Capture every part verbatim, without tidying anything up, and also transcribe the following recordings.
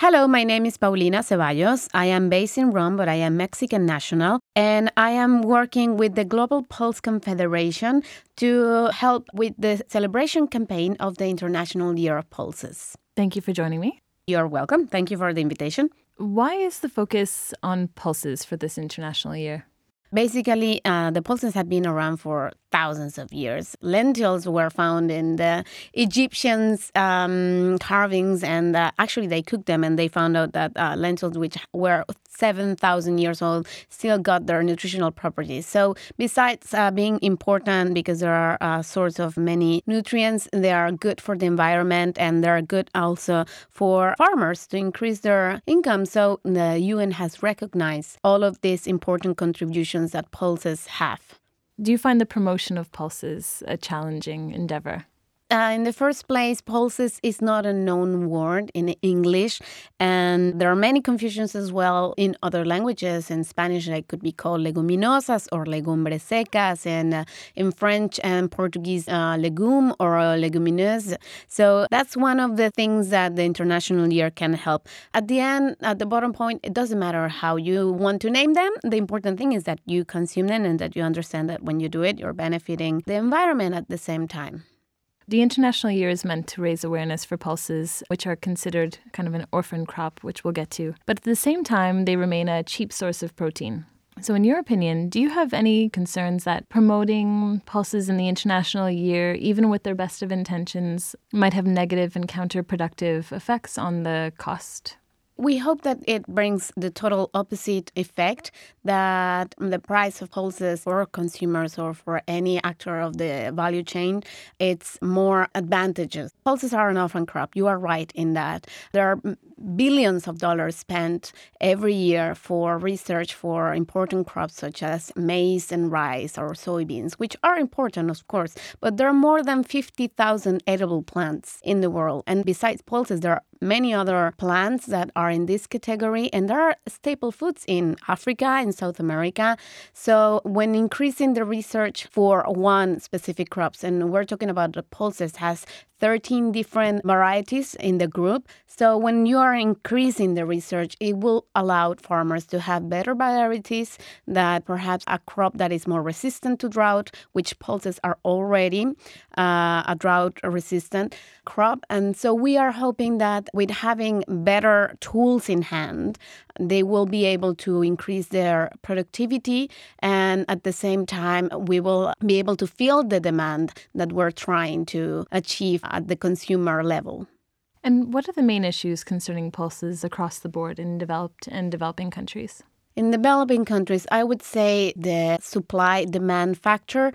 Hello, my name is Paulina Ceballos. I am based in Rome, but I am Mexican national, and I am working with the Global Pulse Confederation to help with the celebration campaign of the International Year of Pulses. Thank you for joining me. You're welcome. Thank you for the invitation. Why is the focus on pulses for this international year? Basically, uh, the pulses have been around for thousands of years. Lentils were found in the Egyptians' um, carvings, and uh, actually they cooked them, and they found out that uh, lentils, which were seven thousand years old, still got their nutritional properties. So besides uh, being important because there are a uh, source of many nutrients, they are good for the environment, and they're good also for farmers to increase their income. So the U N has recognized all of these important contributions that pulses have. Do you find the promotion of pulses a challenging endeavor? Uh, in the first place, pulses is not a known word in English, and there are many confusions as well in other languages. In Spanish, they could be called leguminosas or legumbres secas, and uh, in French and Portuguese, uh, legume or uh, legumineuse. So that's one of the things that the International Year can help. At the end, at the bottom point, it doesn't matter how you want to name them. The important thing is that you consume them and that you understand that when you do it, you're benefiting the environment at the same time. The International Year is meant to raise awareness for pulses, which are considered kind of an orphan crop, which we'll get to. But at the same time, they remain a cheap source of protein. So in your opinion, do you have any concerns that promoting pulses in the International Year, even with their best of intentions, might have negative and counterproductive effects on the cost? We hope that it brings the total opposite effect, that the price of pulses for consumers or for any actor of the value chain, it's more advantageous. Pulses are an orphan crop. You are right in that. There are billions of dollars spent every year for research for important crops such as maize and rice or soybeans, which are important, of course, but there are more than fifty thousand edible plants in the world. And besides pulses, there are many other plants that are in this category, and there are staple foods in Africa and South America. So when increasing the research for one specific crops, and we're talking about the pulses, has thirteen different varieties in the group. So when you are increasing the research, it will allow farmers to have better varieties, that perhaps a crop that is more resistant to drought, which pulses are already uh, a drought-resistant crop. And so we are hoping that with having better tools in hand, they will be able to increase their productivity, and at the same time, we will be able to fill the demand that we're trying to achieve at the consumer level. And what are the main issues concerning pulses across the board in developed and developing countries? In developing countries, I would say the supply-demand factor.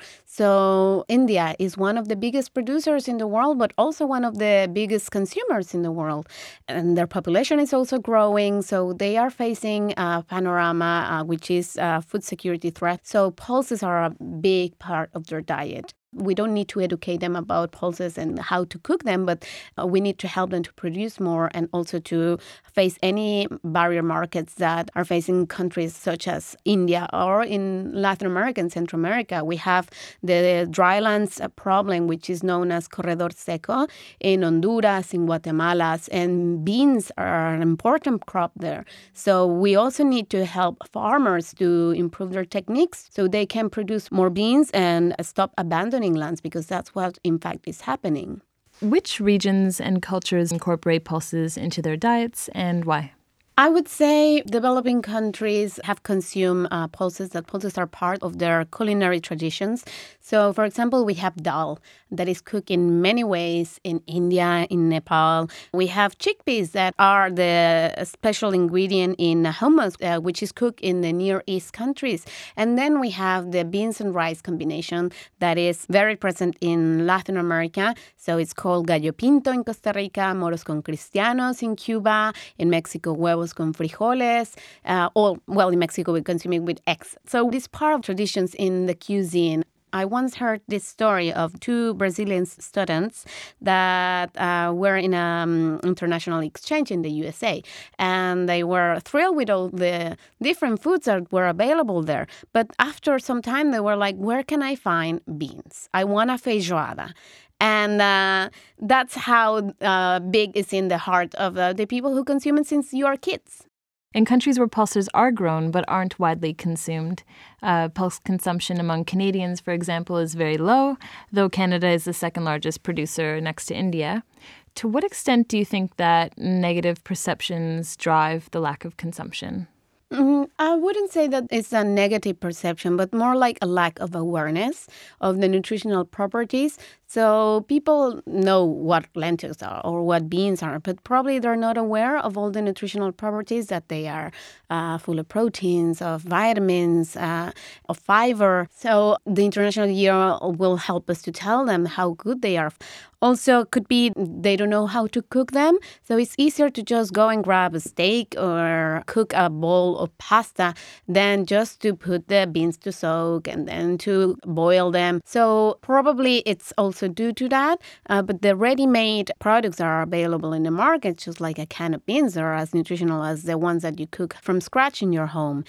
So India is one of the biggest producers in the world, but also one of the biggest consumers in the world. And their population is also growing, so they are facing a panorama uh, which is a food security threat. So pulses are a big part of their diet. We don't need to educate them about pulses and how to cook them, but uh, we need to help them to produce more and also to face any barrier markets that are facing countries such as India, or in Latin America and Central America. We have the drylands problem, which is known as corredor seco in Honduras, in Guatemala, and beans are an important crop there. So we also need to help farmers to improve their techniques so they can produce more beans and stop abandoning lands, because that's what in fact is happening. Which regions and cultures incorporate pulses into their diets, and why? I would say developing countries have consumed uh, pulses, that pulses are part of their culinary traditions. So, for example, we have dal that is cooked in many ways in India, in Nepal. We have chickpeas that are the special ingredient in hummus, uh, which is cooked in the Near East countries. And then we have the beans and rice combination that is very present in Latin America. So it's called gallo pinto in Costa Rica, moros con cristianos in Cuba, in Mexico, huevos con frijoles, uh, or, well, in Mexico, we consume it with eggs. So this part of traditions in the cuisine. I once heard this story of two Brazilian students that uh, were in an um, international exchange in the U S A, and they were thrilled with all the different foods that were available there. But after some time, they were like, where can I find beans? I want a feijoada. And uh, that's how uh, big it's in the heart of uh, the people who consume it since you are kids. In countries where pulses are grown but aren't widely consumed, uh, pulse consumption among Canadians, for example, is very low, though Canada is the second largest producer next to India. To what extent do you think that negative perceptions drive the lack of consumption? Mm, I wouldn't say that it's a negative perception, but more like a lack of awareness of the nutritional properties. So people know what lentils are or what beans are, but probably they're not aware of all the nutritional properties, that they are uh, full of proteins, of vitamins, uh, of fiber. So the International Year will help us to tell them how good they are. Also, could be they don't know how to cook them. So it's easier to just go and grab a steak or cook a bowl of pasta than just to put the beans to soak and then to boil them. So probably it's also due to that. Uh, but the ready-made products are available in the market, just like a can of beans, are as nutritional as the ones that you cook from scratch in your home.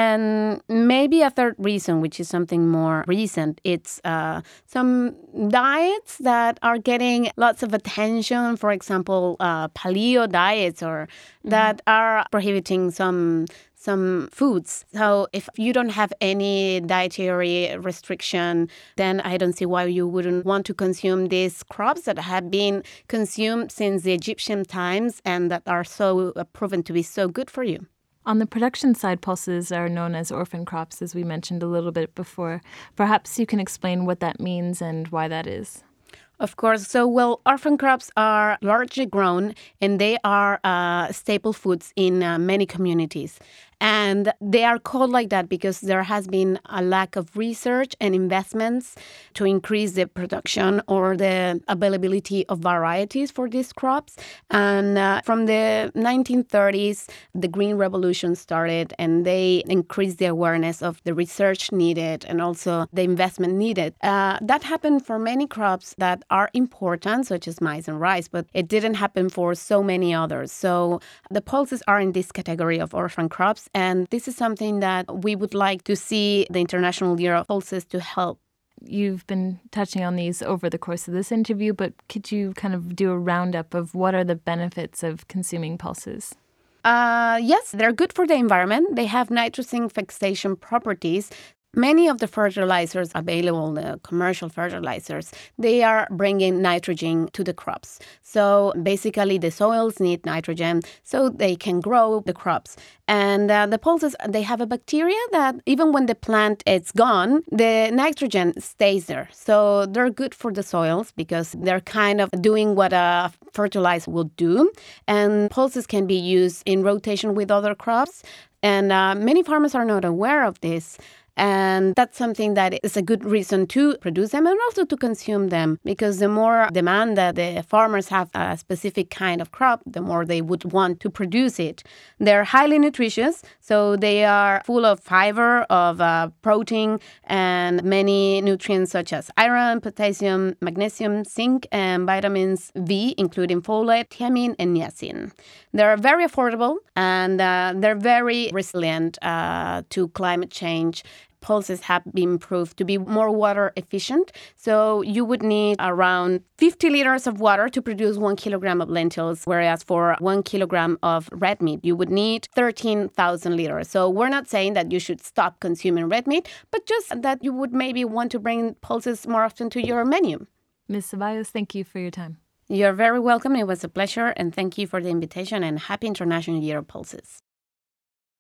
And maybe a third reason, which is something more recent, it's uh, some diets that are getting lots of attention. For example, uh, paleo diets, or mm-hmm. that are prohibiting some some foods. So if you don't have any dietary restriction, then I don't see why you wouldn't want to consume these crops that have been consumed since the Egyptian times and that are so uh, proven to be so good for you. On the production side, pulses are known as orphan crops, as we mentioned a little bit before. Perhaps you can explain what that means and why that is. Of course. So, well, orphan crops are largely grown and they are uh, staple foods in uh, many communities. And they are called like that because there has been a lack of research and investments to increase the production or the availability of varieties for these crops. And uh, from the nineteen thirties, the Green Revolution started and they increased the awareness of the research needed and also the investment needed. Uh, that happened for many crops that are important, such as maize and rice, but it didn't happen for so many others. So the pulses are in this category of orphan crops. And this is something that we would like to see the International Year of Pulses to help. You've been touching on these over the course of this interview, but could you kind of do a roundup of what are the benefits of consuming pulses? Uh, yes, they're good for the environment. They have nitrogen fixation properties. Many of the fertilizers available, the commercial fertilizers, they are bringing nitrogen to the crops. So basically the soils need nitrogen so they can grow the crops. And uh, the pulses, they have a bacteria that even when the plant is gone, the nitrogen stays there. So they're good for the soils because they're kind of doing what a fertilizer will do. And pulses can be used in rotation with other crops. And uh, many farmers are not aware of this. And that's something that is a good reason to produce them and also to consume them, because the more demand that the farmers have a specific kind of crop, the more they would want to produce it. They're highly nutritious, so they are full of fiber, of uh, protein, and many nutrients such as iron, potassium, magnesium, zinc, and vitamins B, including folate, thiamine, and niacin. They're very affordable, and uh, they're very resilient uh, to climate change. Pulses have been proved to be more water efficient. So you would need around fifty liters of water to produce one kilogram of lentils, whereas for one kilogram of red meat, you would need thirteen thousand liters. So we're not saying that you should stop consuming red meat, but just that you would maybe want to bring pulses more often to your menu. Miz Ceballos, thank you for your time. You're very welcome. It was a pleasure. And thank you for the invitation and happy International Year of Pulses.